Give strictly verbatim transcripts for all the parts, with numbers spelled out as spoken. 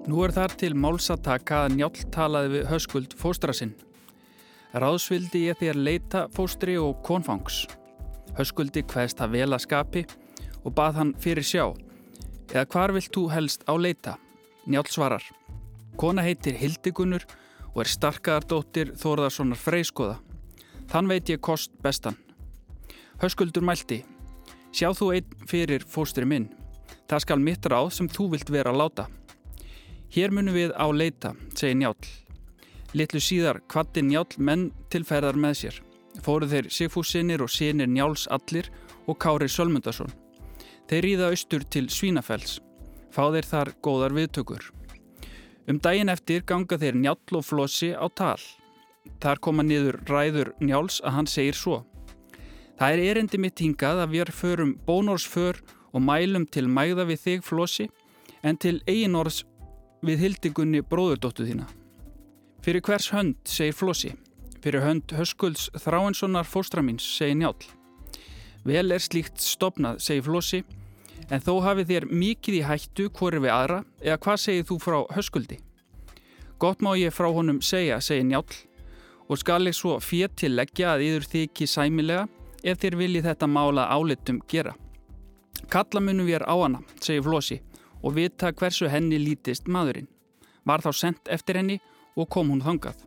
Nú er þar til máls að taka að Njáll talaði við Höskuld fóstra sinn. Ráðsvildi ég þér leita fóstri og konfangs. Höskuldi kveðst það vel að skapi og bað hann fyrir sjá. Eða hvar vilt þú helst á leita? Njáll svarar. Kona heitir Hildigunnur og er starkaðardóttir Þórðarssonar Freyskoða. Þann veit ég kost bestan. Höskuldur mælti. Sjá þú einn fyrir fóstri minn. Það skal mitt ráð sem þú vilt vera að láta. Hér munum við á leita, segir Njáll. Litlu síðar kvaddi Njáll menn til ferðar með sér. Fóru þeir Sigfússinir og synir Njáls allir og Kári Sölmundason. Þeir ríða austur til Svínafells. Fá þeir þar góðar viðtökur. Um daginn eftir ganga þeir Njáll og Flossi á tal. Þar koma niður ræður Njáls að hann segir svo. Það er erindi mitt hingað að við förum bónorðsför og mælum til mægða við þig, Flossi, en til eiginorðs við Hildigunni bróðurdóttu þína. Fyrir hvers hönd, segir Flossi. Fyrir hönd Höskulds Þráinssonar fóstra míns, segir Njáll. Vel er slíkt stofnað, segir Flossi, en þó hafið þér mikið í hættu hvori við aðra, eða hvað segir þú frá Höskuldi? Gott má ég frá honum segja, segir Njáll, og skal ég svo fér til leggja að yður þyki sæmilega ef þér viljið þetta mála álitum gera. Kalla munum við á hana, segir Flossi, og vita hversu henni lítist maðurinn. Var þá sent eftir henni og kom hún þangað.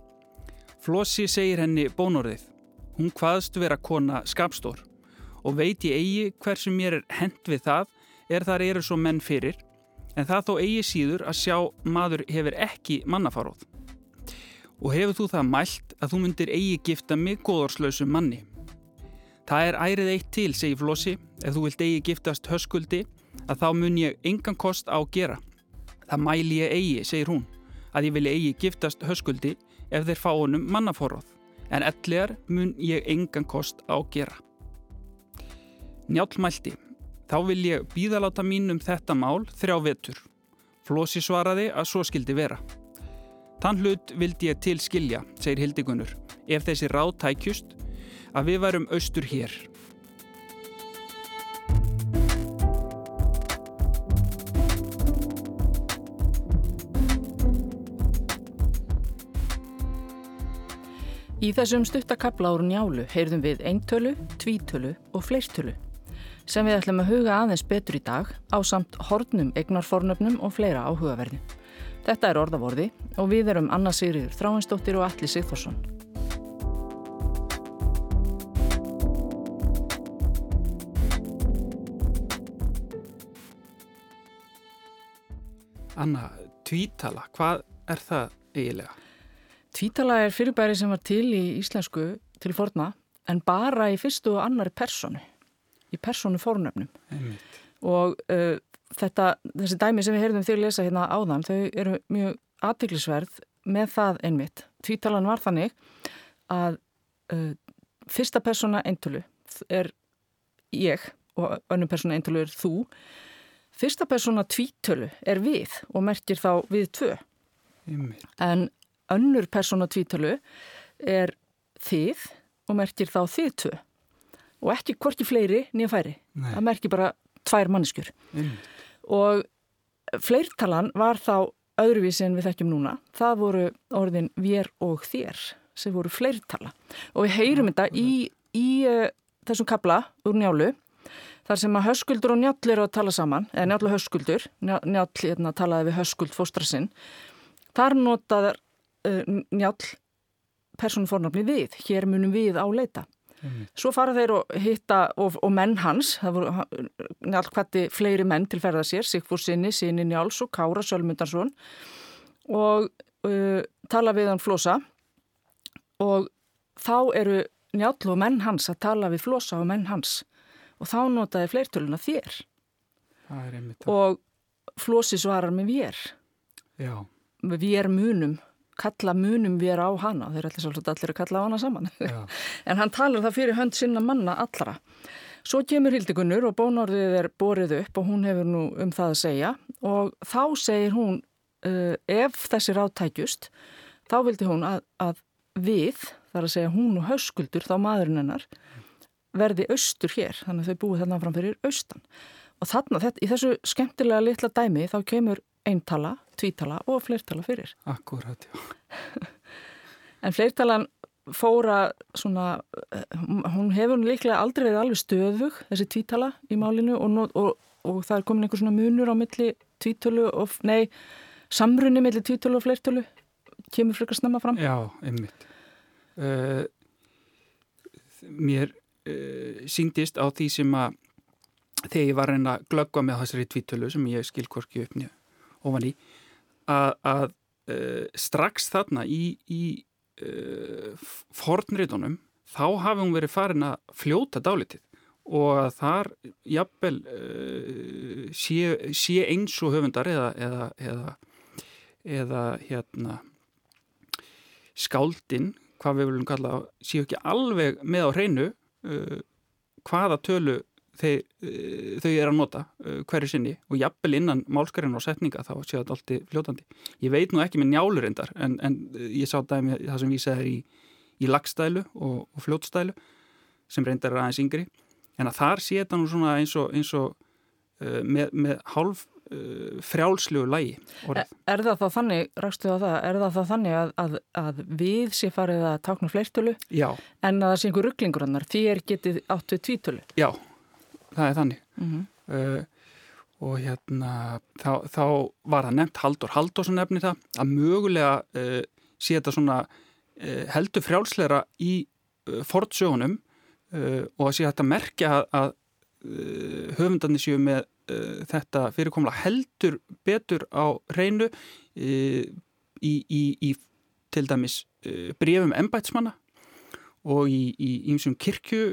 Flossi segir henni bónorðið. Hún kvaðst vera kona skapstór og veit ég eigi hversu mér er hent við það er þar eru svo menn fyrir, en það þó eigi síður að sjá maður hefur ekki mannafaróð. Og hefur þú það mælt að þú myndir eigi gifta mig góðorslausum manni. Það er ærið eitt til, segir Flossi, ef þú vilt eigi giftast Höskuldi, að þá mun ég engan kost á gera. Það mæli ég eigi, segir hún, að ég vilja eigi giftast Höskuldi ef þeir fá honum mannaforráð, en ellegar mun ég engan kost á gera. Njáll mælti, þá vil ég bíðaláta mín um þetta mál þrjá vetur. Flossi svaraði að svo skildi vera. Þann hlut vildi ég til skilja, segir Hildigunnur, ef þessi ráð tækjust, að við værum austur hér. Í þessum stuttakafla úr Njálu heyrðum við eintölu, tvítölu og fleirtölu sem við ætlum að huga aðeins betur í dag á samt hornum, eignarfornöfnum og fleira áhugaverði. Þetta er orðavorði og við erum Anna Sigríður Þráinsdóttir og Atli Sigþórsson. Anna, tvítala, hvað er það eiginlega? Tvítala er fyrirbæri sem var til í íslensku til forna en bara í fyrstu og annari personu, í personu fornöfnum. Einmitt. Og uh, þetta, þessi dæmi sem við heyrðum þig lesa hérna áðan, þau eru mjög athyglisverð með það einmitt. Tvítalan var þannig að uh, fyrsta persóna eintölu er ég og önnur persóna eintölu er þú. Fyrsta persóna tvítölu er við og merkir þá við tvö. Einmitt. En önnur persóna tvítölu er þið og merkir þá þið tvö. Og ekki hvorki fleiri nýja færi. Nei. Það merkir bara tvær manneskjur. Mm. Og fleirtalan var þá öðruvísi en við þekkjum núna. Það voru orðin vér og þér sem voru fleirtala. Og við heyrum ja, þetta í, í uh, þessum kafla úr Njálu. Þar sem að Höskuldur og Njáll eru að tala saman, eða Njáll og Höskuldur, Njáll hérna, talaði við Höskuld fóstra sinn. Þar notaður uh, Njáll persónufornafni við, hér munum við á leita. Mm. Svo fara þeir og hitta og, og menn hans, það voru Njáll hvatti fleiri menn til ferða sér, Sigfússinni, syni Njáls og Kára Sölmundarsson og uh, tala við hann Flosa og þá eru Njáll og menn hans að tala við Flosa og menn hans og þá notaði fleirtöluna þér. Það er einmitt það. Og Flosi svarar með vér. Já. Vér munum. Kalla munum við á hana, þeir ætla svolítið allir að kalla á hana saman. En hann talar það fyrir hönd sinna manna allra. Svo kemur Hildigunnur og bónorðið er borið upp og hún hefur nú um það að segja og þá segir hún uh, ef þessi ráð tækjust, þá vildi hún að, að við, þar að segja hún og Höskuldur, þá maðurinn hennar, verði austur hér, þannig að þau búið þarna fram fyrir austan. Og þarna, þetta, í þessu skemmtilega litla dæmi, þá kemur eintala, tvítala og fleirtala fyrir. Akkúrat, já. En fleirtalan fóra svona, hún hefur líklega aldrei verið alveg stöðug, þessi tvítala í málinu og, og, og það er komin einhver svona munur á milli tvítölu og, nei, samrunni milli tvítölu og fleirtölu, kemur frekar snemma fram. Já, einmitt. Uh, mér uh, sýndist á því sem að þegar ég var að reyna að glöggva með þessari tvítölu sem ég skil hvorki upp niður ofan í, að, að uh, strax þarna í, í uh, fornritunum þá hafi hún verið farin að fljóta dálítið og að þar jafnvel uh, sé, sé eins og höfundar eða, eða, eða, eða hérna skáldin, hvað við viljum kalla, séu ekki alveg með á hreinu uh, hvaða tölu þeir, uh, þau er að nota uh, hverju sinni og jafnvel innan málskarinn og setninga þá séu þetta alltaf fljótandi. Ég veit nú ekki með njálurindar en, en ég sá dæmi það sem vísað er í, í lagstælu og, og fljótstælu sem reyndar er aðeins yngri en að þar sé þetta nú svona eins og, eins og uh, með, með hálf uh, frjálslegu lægi. Er, er það þá þannig, rakstu á það, er það þá þannig að, að, að við sé farið að tákna fleirtölu Já. En að það sé einhver rugglingur annar, því er getið áttu tvítölu? Já, það er þannig. Mm-hmm. Uh, og hérna þá, þá var það nefnt Halldór Halldórsson nefni það að mögulega uh, sé þetta svona uh, heldur frjálslegra í uh, fornsögunum uh, og að sé þetta merkja að, að uh, höfundarnir séu með uh, þetta fyrirkomlega heldur betur á hreinu uh, í, í, í til dæmis uh, bréfum embættismanna og í, í ýmsum kirkju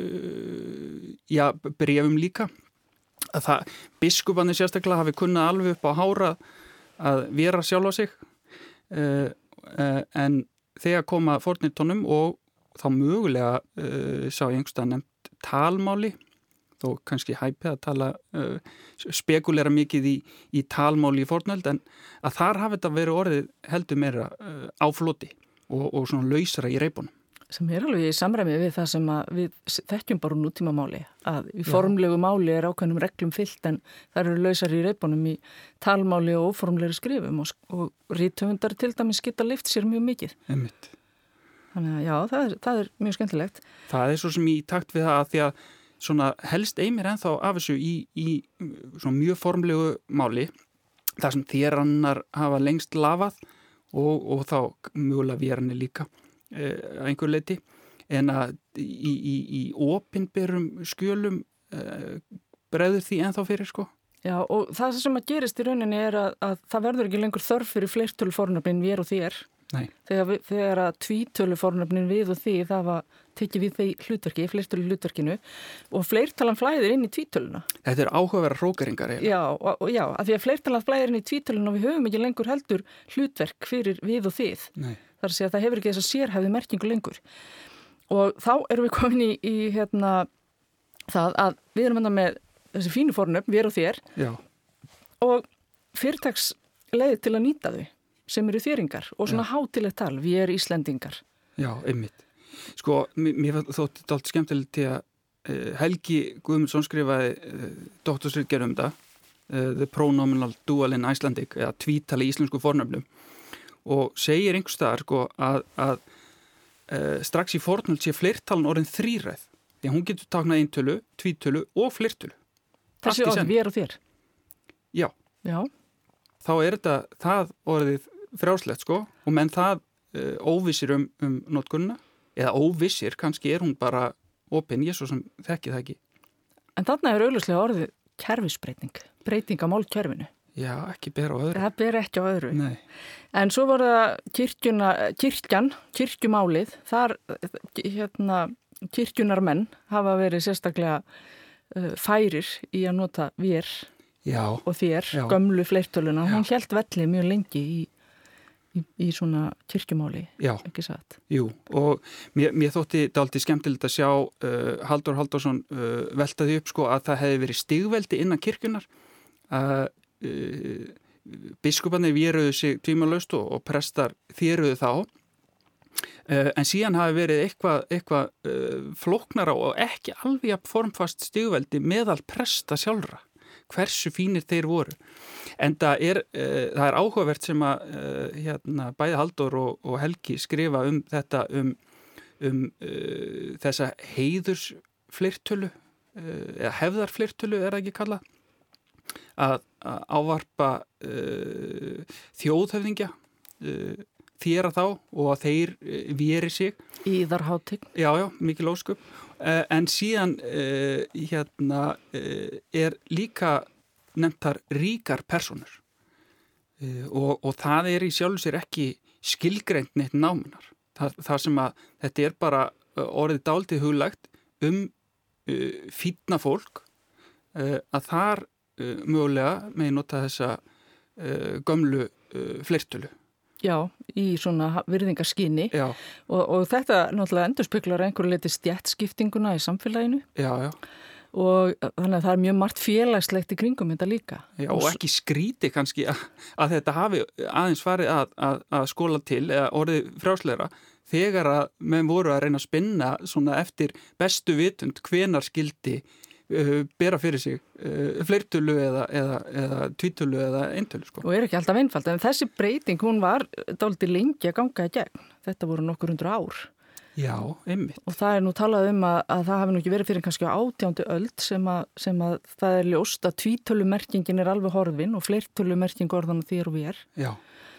uh, já, bréfum líka að það, biskuparnir sérstaklega hafi kunnað alveg upp á hára að vera sjálf á sig uh, uh, en þegar koma fornritunum og þá mögulega uh, sá ég einhverstað nefnt talmáli þó kannski hæpið að tala uh, spekulera mikið í, í talmáli í fornöld en að þar hafi þetta verið orðið heldur meira uh, á floti og, og svona lausara í reipunum. Sem er alveg í samræmi við það sem að við þekkjum bara nútíma máli að í formlegu máli er ákveðnum reglum fyllt en það eru lausar í reipunum í talmáli og óformlegri skrifum og, og rithöfundar til dæmis geta lyft sér mjög mikið. Einmitt. Þannig að já, það er, það er mjög skemmtilegt. Það er svo sem í takt við það að því að svona helst eimir ennþá af þessu í, í svona mjög formlegu máli þar sem þér annar hafa lengst lafað og, og þá mögulega véranir líka að einhver leiti en að í, í, í opinberum skjölum uh, bregður því ennþá fyrir sko. Já og það sem að gerist í rauninni er að, að það verður ekki lengur þörf fyrir fleirtölu fornöfnin við og þér. Nei. Þegar, við, þegar að tvítölu fornöfnin við og því það var tekið við því hlutverki, fleirtölu hlutverkinu og fleirtalan flæðir inn í tvítöluna. Þetta er áhugaverðar hrókeringar. Já, og, og já, af því að fleirtalan flæðir inn í tvítöluna og við höfum ekki lengur heldur hlutverk fyrir við og þið. Nei. Það er að segja að það hefur ekki þess að sérhæfði merkingu lengur. Og þá erum við komin í, í hérna, það að við erum enda með þessi fínu fornöfn, við og þér. Já. Og fyrirtaks leiði til að nýta þau sem eru þéringar og svona hátilegt tal, við erum Íslendingar. Já, einmitt. Sko, mér þótti þetta allt skemmtilegt til að uh, Helgi Guðmundsson skrifaði uh, doktorsritgerð um þetta, uh, The Pronominal Dual in Icelandic, eða tvítali íslensku fornöfnum og segir einhvers staðar sko, að, að uh, strax í fornöld sé fleirtalan orðin þríræð því að hún getur táknað eintölu, tvítölu og fleirtölu. Þessi orð, við og þér? Já. Já. Þá er þetta það orðið frjálslegt sko og menn það uh, óvissir um, um notkunna eða óvissir, kannski er hún bara opin, ég svo sem þekki það ekki. En þarna er augljóslega orðið kerfisbreyting, breyting á málkerfinu. Já, ekki ber á öðru. Það ber ekki á öðru. Nei. En svo var það kirkjuna, kirkjan, kirkjumálið, þar hérna, kirkjunarmenn hafa verið sérstaklega uh, færir í að nota vér já, og þér, já. Gömlu fleirtöluna. Hún hélt velli mjög lengi í, í, í svona kirkjumáli, já. Ekki satt. Jú, og mér, mér þótti dálítið skemmtilegt að sjá uh, Halldór Halldórsson uh, veltaði upp sko að það hefði verið stigveldi innan kirkjunar að uh, biskuparnir véruðu sig tvímalaust og, og prestar þéruðu þá uh, en síðan hafi verið eitthvað, eitthvað uh, flóknara og ekki alveg formfast stigveldi meðal presta sjálfra. hversu fínir þeir voru. En það er, uh, það er áhugavert sem að uh, hérna, bæði Halldór og, og Helgi skrifa um þetta um, um uh, þessa heiðursfleirtölu uh, eða hefðarfleirtölu er það ekki kalla að, að ávarpa uh, þjóðhöfðingja uh, þér að þá og að þeir uh, véri sig. Íðarhátign. Já, já, mikil ósköp. Uh, en síðan uh, hérna uh, er líka nefntar ríkar personur uh, og, og það er í sjálfu sér ekki skilgreint neitt námunar. Það, það sem að þetta er bara orðið dálítið huglægt um uh, fínna fólk uh, að þar uh, mögulega með nota þessa uh, gömlu uh, fleirtölu. Já, í svona virðingarskyni og, og þetta náttúrulega endurspeglar einhverju leiti stjættskiptinguna í samfélaginu. Já, já. Og þannig að það er mjög margt félagslegt í kringum þetta líka. Já, og ekki skríti kannski að, að þetta hafi aðeins farið að, að, að skóla til eða orðið frjálslegra þegar að menn voru að reyna að spinna svona eftir bestu vitund hvenar skildi uh, bera fyrir sig uh, fleirtölu eða, eða, eða tvítölu eða eintölu. Sko. Og er ekki alltaf einfalt, en þessi breyting hún var dálítið lengi að ganga í gegn. Þetta voru nokkur hundur ár. Já, einmitt. Og það er nú talað um að, að það hafi nú ekki verið fyrir kannski á átjándu öld sem að, sem að það er ljóst að tvítölumerkingin er alveg horfin og fleirtölumerking orðan þér og vér. Já.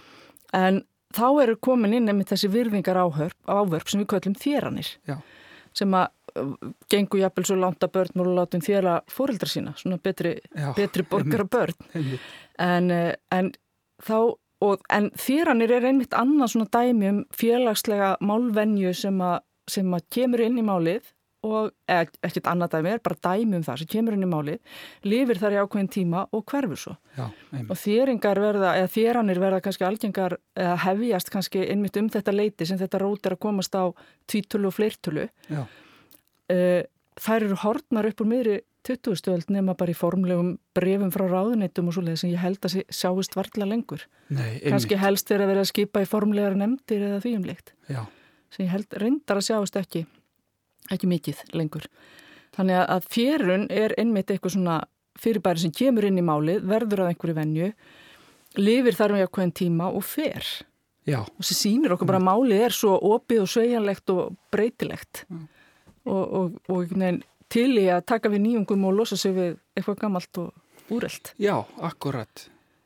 En þá eru komin inn einmitt þessi virðingar áhörp, ávörp sem við köllum þéranir. Já. Sem að gengur jafnvel svo langt að börn og látum þéra foreldra sína, svona betri, betri borgar og börn. Einmitt. En, en þá Og, en þéranir er einmitt annað svona dæmi um félagslega málvenju sem að, sem að kemur inn í málið og eða, ekkert annað dæmi er bara dæmi um það sem kemur inn í málið, lifir þar í ákveðin tíma og hverfur svo. Já, og þéringar verða, eða þéranir verða kannski algengar eða hefjast kannski einmitt um þetta leiti sem þetta rót er að komast á tvítölu og fleirtölu. Já. Uh, þær eru horfnar upp úr miðri tuttugustu öld nema bara í formlegum brefum frá ráðuneytum og svoleiðis sem ég held að sjáist varla lengur. Nei, kannski helst er að vera að skipa í formlegar nefndir eða því umleikt. Já. Sem ég held reyndar að sjáist ekki, ekki mikið lengur. Þannig að fjörun er einmitt eitthvað svona fyrirbæri sem kemur inn í málið, verður að einhverju venju, lifir þar um jákvæðin tíma og fer. Já. Og sem sýnir okkur bara að málið er svo opið og sveigjanlegt og breytilegt. Mm. Og, og, og nein, til í að taka við nýjungum og losa sig við eitthvað gammalt og úrelt. Já, akkurat.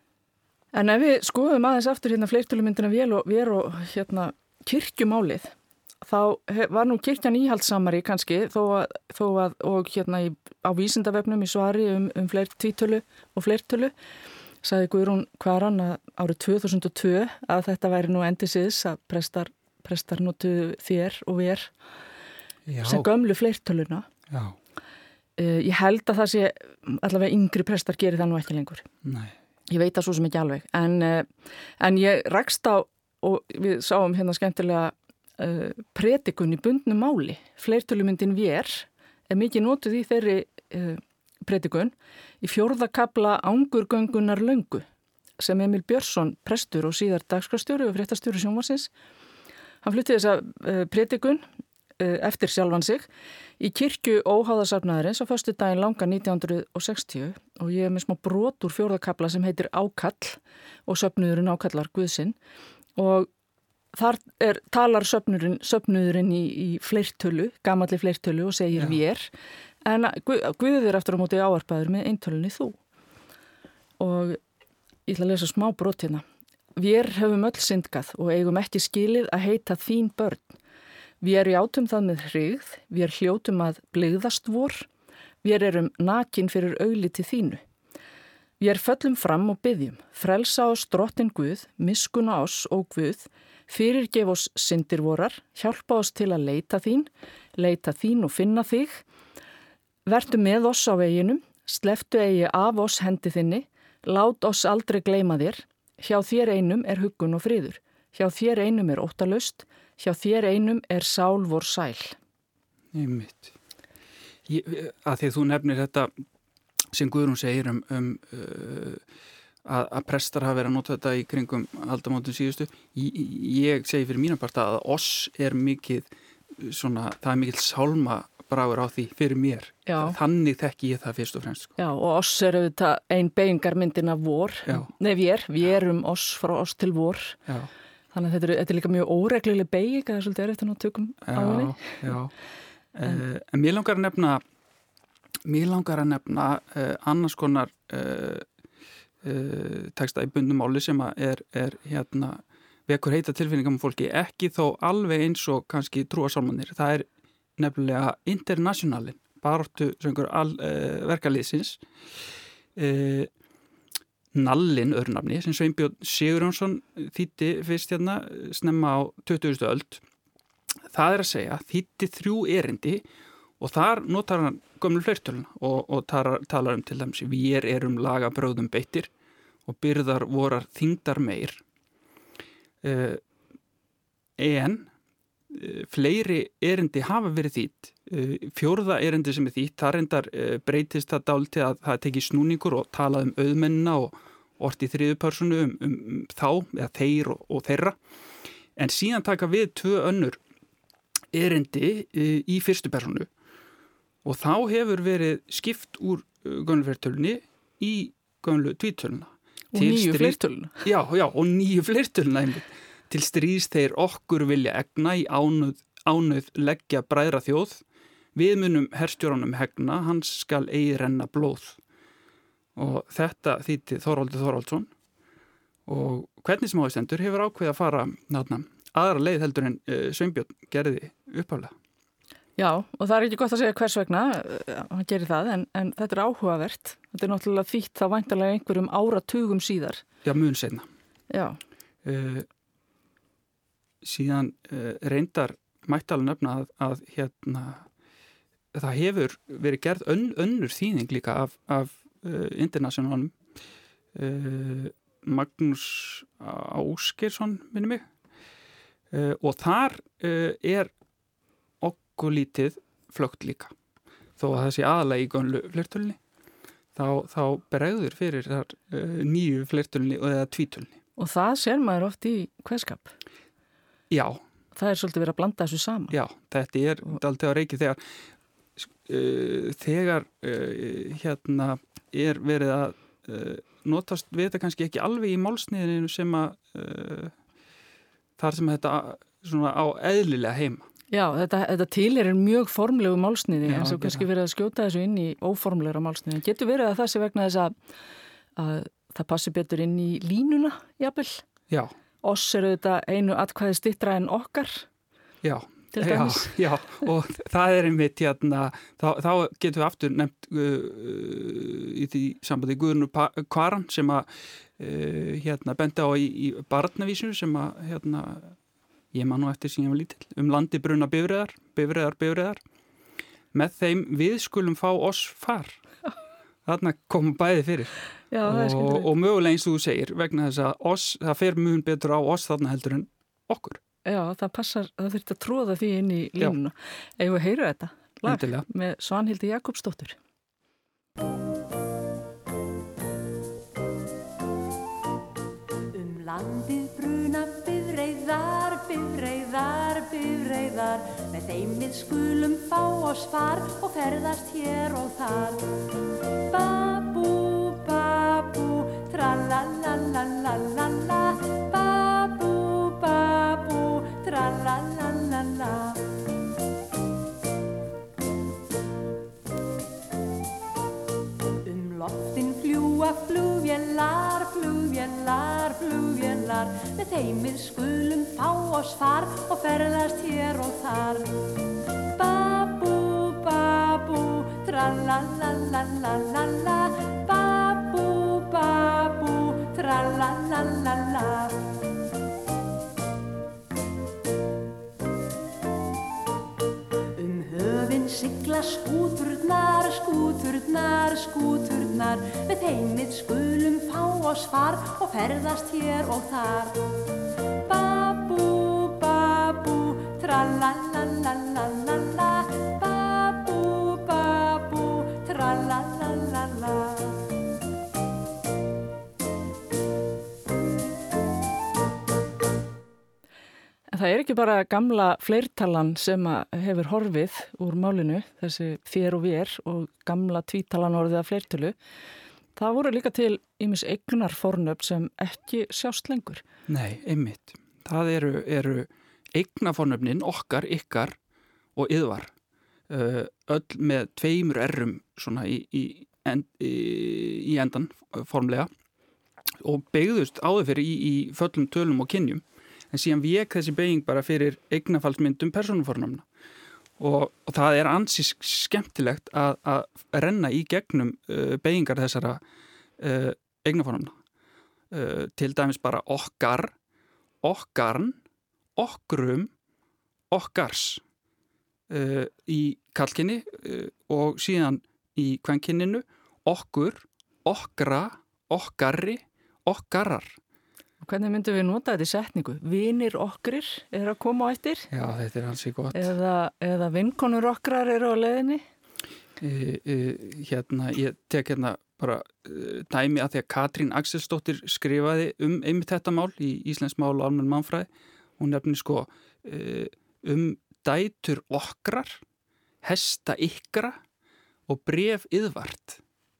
En ef við skoðum aðeins aftur hérna fleirtölumyndina vél og vér og hérna kirkjumálið, þá var nú kirkjan íhaldsamari kannski þó að, þó að og hérna í, á vísindavefnum í svari um, um fleir, tvítölu og fleirtölu sagði Guðrún Kvaran að árið tvö þúsund og tvö að þetta væri nú endisiðs að prestar, prestar notu þér og vér Já. Sem gömlu fleirtöluna. Já. Uh, ég held að það sé allavega yngri prestar gerir það nú ekki lengur. Nei. Ég veit það svo sem ekki alveg. En, uh, en ég rakst á, og við sáum hérna skemmtilega uh, predikun í bundnu máli. Fleirtölumyndin vér er mikið notuð í þeirri uh, predikun í fjórða kafla Ángurgöngunar löngu sem Emil Björnsson, prestur og síðar dagskrárstjóri og fréttastjóri sjónvarpsins. Hann flutti þessa uh, predikun eftir sjálfan sig í kirkju óháðasafnaðarins á föstudaginn langa nítján hundruð sextíu og ég er með smá brot úr fjórða kafla sem heitir Ákall og söfnuðurinn ákallar Guðsinn og þar er, talar söfnuðurinn, söfnuðurinn í, í fleirtölu, gamalli fleirtölu og segir Já. Vér en Guð, Guð er eftir á móti ávarpaður með eintölunni þú og ég ætla að lesa smá brot hérna. Vér höfum öll syndgað og eigum ekki skilið að heita þín börn. Við játum það með hrigð, við hljótum að blygðast vor, við erum nakin fyrir augliti þínu. Við föllum fram og byggjum, frelsa oss drottin Guð, miskuna oss og Guð, fyrirgef oss syndir vorar, hjálpa oss til að leita þín, leita þín og finna þig, vertu með oss á veginum, sleftu eigi af oss hendi þinni, lát oss aldrei gleyma þér, hjá þér einum er huggun og friður, hjá þér einum er óttalaust, hjá þér einum er sál vor sæl. Einmitt. Ég, að því þú nefnir þetta sem Guðrún segir um, um uh, að, að prestar hafa verið að nota þetta í kringum aldamótum síðustu. Ég, ég segi fyrir mína part að oss er mikið svona, það er mikið sálma bragur á því fyrir mér. Já. Þannig þekki ég það fyrst og fremst. Sko. Já, og oss er auðvitað ein beigingarmyndin af vor. Já. Nei, vér, vér um oss frá oss til vor. Já. Þannig að þetta er, þetta er líka mjög óregluleg beiging, það er svolítið erfitt að ná tökum á henni. Já, já. En, uh, en mér langar að nefna, mér langar að nefna uh, annars konar uh, uh, texta í bundum máli sem er, er hérna vekur heita tilfinningum fólki, ekki þó alveg eins og kannski trúarsálmanir. Það er nefnilega Internationalin, baráttu söngur uh, verkalýðsins. Uh, Nallin örnafni sem Sveinbjörn Sigurjónsson þýddi fyrst hérna snemma á tuttugustu öld. Það er að segja þýddi þrjú erindi og þar notar hann gömlu fleirtöluna og, og talar, talar um til dæmis vér erum lagabröðum beittir og byrðar vorar þyngdar meir. Uh, en uh, fleiri erindi hafa verið þýtt. Uh, fjórða erindi sem er þýtt, það reyndar uh, breytist það dálítið að það teki snúningur og talað um auðmennina og orti í þriðu persónu um, um, um þá, eða þeir og, og þeirra. En síðan taka við tvö önnur erindi uh, í fyrstu persónu og þá hefur verið skipt úr uh, gömlu fleirtölunni í gömlu tvítöluna. Og nýju fleirtöluna. Já, já, og nýju fleirtöluna einmitt. Til stríðs þeir okkur vilja egna í ánöð, ánöð leggja bræðra þjóð. Við munum herstjóranum hegna, hans skal eigi renna blóð. Og þetta þýtti Þorvaldur Þorvaldsson. Og hvernig sem á því stendur hefur ákveðið að fara náttúrulega aðra leið heldur en uh, Sveinbjörn gerði upphaflega. Já, og það er ekki gott að segja hvers vegna hann gerir það, en, en þetta er áhugavert. Þetta er náttúrulega þýtt þá væntanlega einhverjum áratugum síðar. Já, mun seinna. Já. Uh, síðan uh, reyndar mættalinn nefna að, að hérna, það hefur verið gerð ön, önnur þýðing líka af, af uh, internationalum. Uh, Magnús Ásgeirsson, minni mig. Uh, og þar uh, er okkur lítið flögt líka. Þó að það sé aðalega í gömlu fleirtölunni, þá, þá bregður fyrir þar uh, nýju fleirtölunni eða tvítölunni. Og það sér maður oft í kveðskap. Já. Það er svolítið verið að blanda þessu saman. Já, þetta er alltaf að reiki þegar, uh, þegar uh, hérna er verið að uh, notast við þetta kannski ekki alveg í málsniðinu sem að uh, þar sem þetta svona á eðlilega heima. Já, þetta, þetta til er mjög formlegu málsniði, Já, en svo kannski verið að skjóta þessu inn í óformlegra málsniði. Getur verið að það sé vegna þess að, að það passi betur inn í línuna, jafnvel? Já. Oss eru þetta einu atkvæði styttra en okkar? Já. Til dæmis? Já, já, og það er einmitt hérna, þá, þá getum við aftur nefnt uh, í því sambandi Guðrúnu Kvaran sem að uh, hérna benda á í, í barnavísinu sem að hérna ég man nú eftir síðan var lítill, um landi bruna bifreiðar, bifreiðar, bifreiðar. Með þeim við skulum fá oss far. Þarna komum bæði fyrir. Já, það er skemmtilegt. Og, og mögulega eins og þú segir, vegna þess að oss, það fer mun betur á oss þarna heldur en okkur. Já, það passar, það þurft að tróða því inn í línuna. Ef við heyrum þetta, lag Endilega. Með Svanhildi Jakobsdóttur. Um landið bruna bifreiðar, bifreiðar, bifreiðar, með þeim við skulum fá oss far og ferðast hér og þar. Babú, babú, tralalalalala, babú, babú, tralalalala. Um loftin fljúa flugvélar, flugvélar, flugvélar, með þeim við skulum fá oss far og ferðast hér og þar. Babú, babú, tralalalalala, babú, babú, tralalalala. Um höfin sigla skúturnar, skúturnar, skúturnar, með þeim við skulum fá oss far og ferðast hér og þar. Babú, babú, tralalalalala, babú, babú, tralalalala. Það er ekki bara gamla fleirtalan sem að hefur horfið úr málinu, þessi þér og vér og gamla tvítalan orðið af fleirtölu. Það voru líka til ýmis eignarfornöfn sem ekki sjást lengur. Nei, einmitt. Það eru, eru eignarfornöfnin okkar, ykkar og yðvar. Öll með tveimur errum svona í, í, end, í, í endan formlega og beygðust áður fyrir í, í föllum tölum og kynjum. En síðan vék þessi beyging bara fyrir eignarfallsmyndum persónufornafna og, og það er ansi skemmtilegt að, að renna í gegnum uh, beygingar þessara uh, eignarfornafna. Uh, til dæmis bara okkar, okkarn, okkrum, okkars uh, í kallkynni uh, og síðan í kvenkynninu okkur, okkra, okkarri, okkarar. Og hvernig myndum við nota þetta í setningu? Vinir okkrir er að koma á eftir? Já, þetta er alls í gott. Eða, eða vinkonur okkrar eru á leiðinni? E, e, hérna, ég tek hérna bara e, dæmi að því að Katrín Axelsdóttir skrifaði um einmitt þetta mál í Íslensk mál og almenn mannfræði. Hún nefnir sko e, um dætur okkrar, hesta ykkra og bref yðvart.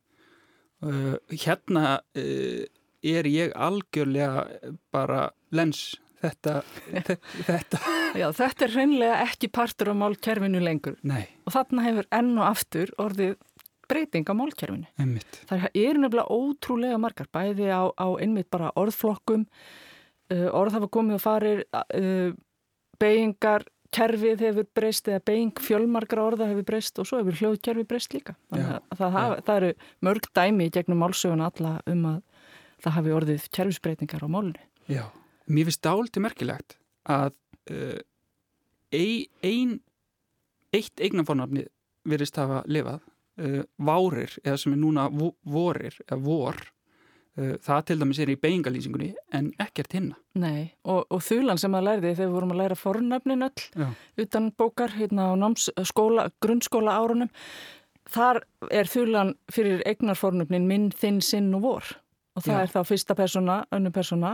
E, hérna... E, er ég algjörlega bara lens þetta, þetta. Já, þetta er hreinlega ekki partur á málkerfinu lengur. Nei. Og þarna hefur enn og aftur orðið breyting á málkerfinu. Einmitt. Það eru nefnilega ótrúlega margar, bæði á, á einmitt bara orðflokkum, uh, orð hafa komið og farir, uh, beygingar, kerfið hefur breyst eða beyging fjölmargra orða hefur breyst og svo hefur hljóðkerfið breyst líka. Þannig að það, hafa, það eru mörg dæmi gegnum málsöguna alla um að það hafi orðið kerfisbreytingar á málunni. Já, mér finnst dálítið merkilegt að uh, ein, ein, eitt eignarfornafni virðist hafa lifað, uh, várir, eða sem er núna vo, vorir, eða vor, uh, það til dæmis er í beygingalýsingunni en ekkert hinna. Nei, og, og þulan sem að lærði þegar við vorum að læra fornafnin öll, Já. Utan bókar, hérna á náms, skóla, grunnskóla árunum, þar er þulan fyrir eignarfornafnin minn, þinn, sinn og vor. Og það Já. Er þá fyrsta persóna, önnur persóna,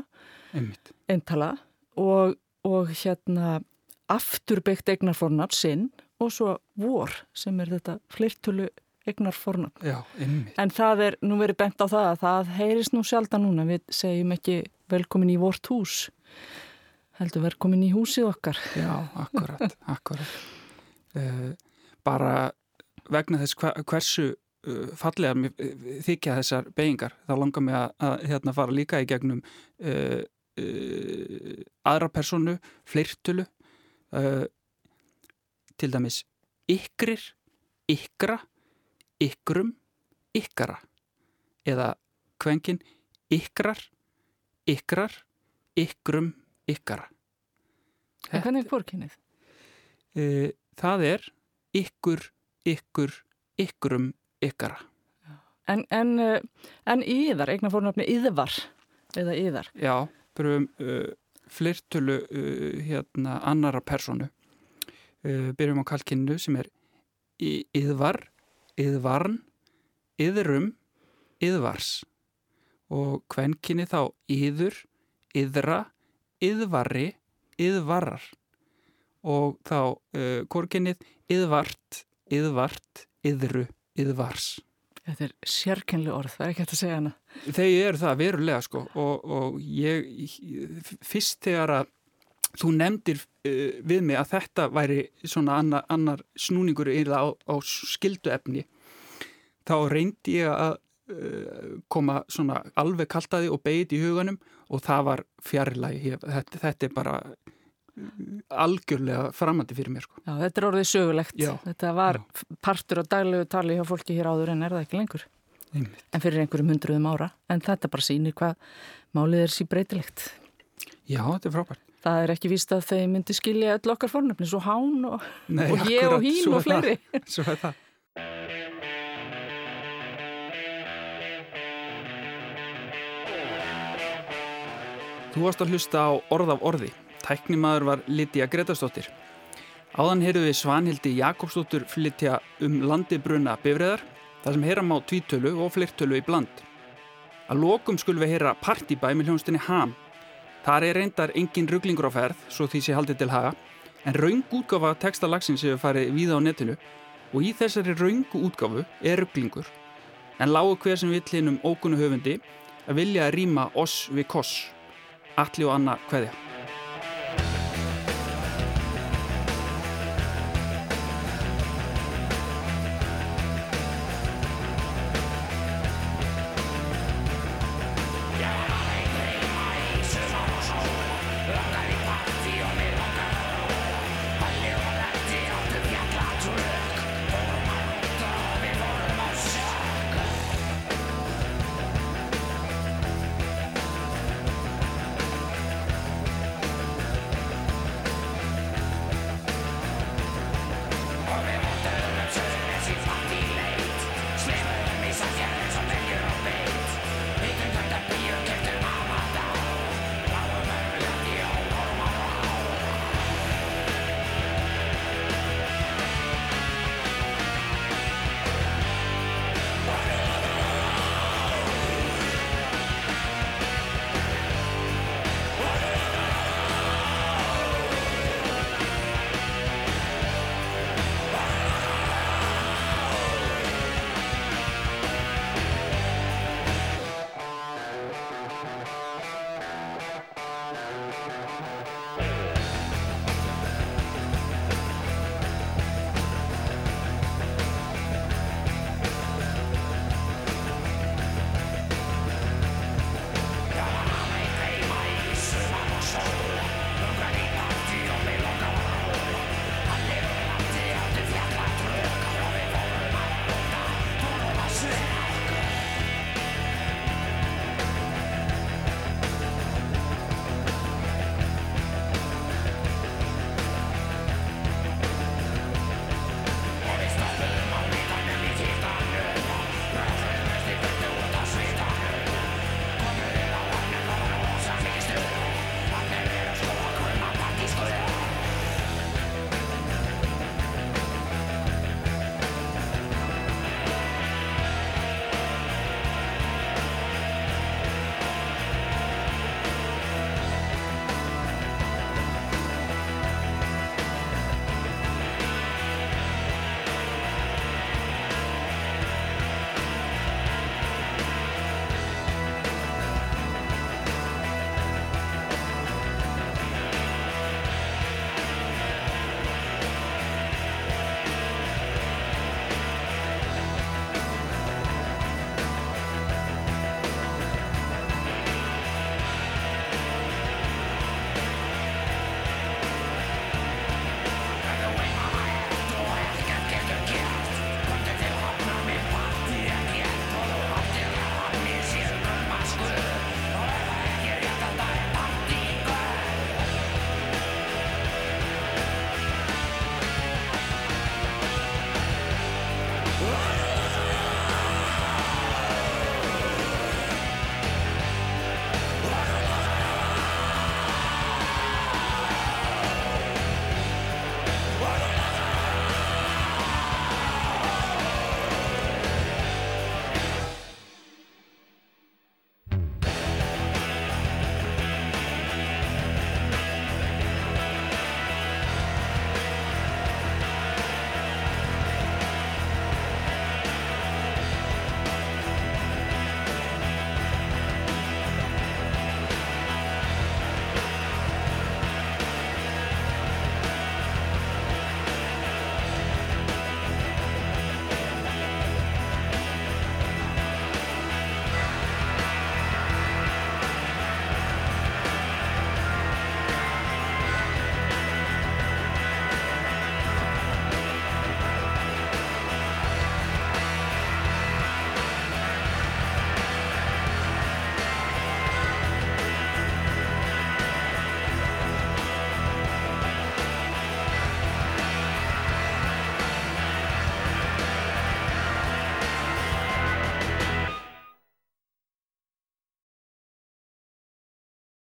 eintala og, og hérna afturbyggt eignarfornafn sinn og svo vor sem er þetta fleirtölu eignarfornafn. Já, einmitt. En það er nú verið bent á það að það heyrist nú sjaldan núna. Við segjum ekki velkomin í vort hús, heldur velkomin í húsið okkar. Já, akkurat, akkurat. Uh, bara vegna þess hva, hversu fallega mér þykja þessar beygingar þá langar mig að, að hérna fara líka í gegnum uh, uh, aðra persónu, fleirtölu uh, til dæmis ykkrir, ykkra, ykkrum, ykkara eða kvenkinn ykkrar, ykkrar, ykkrum, ykkara. En hvernig er hvorkynnið? Uh, það er ykkur, ykkur, ykkrum, ykkara. En, en, en yðar, eignarfornafni yðvar eða yðar? Já, byrjum uh, fleirtölu uh, hérna annara persónu. Uh, byrjum á kallkynnu sem er yðvar, yðvarn, yðrum, yðvars og kvenkynni þá yður, yðra, yðvarri, yðvarar og þá uh, hvorkynnið yðvart, yðvart, yðru, yðvars. Þetta er sérkennileg orð, það er ekki hægt að segja hana. Þeir eru það verulega sko og, og ég fyrst þegar að þú nefndir uh, við mig að þetta væri svona annar, annar snúningur á, á skilduefni þá reyndi ég að uh, koma svona alveg kaltaði og beigð í huganum og það var fjarlægi. Þetta, þetta er bara algjörlega framandi fyrir mér sko. Já, þetta er orðið sögulegt. Já, þetta var já. Partur á daglegu tali hjá fólki hér áður en er það ekki lengur. Einmitt. En fyrir einhverjum hundruðum ára. En þetta bara sýnir hvað málið er sí breytilegt. Já, þetta er frábært. Það er ekki víst að þeir myndi skilja öll okkar fornafni, svo hán og, Nei, og ég akkurat, og hín og fleiri. Það, svo er það. Þú varst að hlusta á Orð af orði. Tæknimaður var Lydía Gretarsdóttir. Áðan heyrðu við Svanhildi Jakobsdóttur flytja um landibruna bifreiðar, þar sem heyra má tvítölu og fleirtölu í bland. Að lokum skulum við heyra partybæ með hljónstinni Ham. Þar er reyndar engin ruglingur á ferð, svo því sé haldið til haga, en röng útgáfa texta lagsins hefur farið víða á netinu og í þessari röngu útgáfu er ruglingur, en lágu hver sem vill hinum ókunnu höfundi að vilja að rýma oss við koss. Atli og Anna kveðja.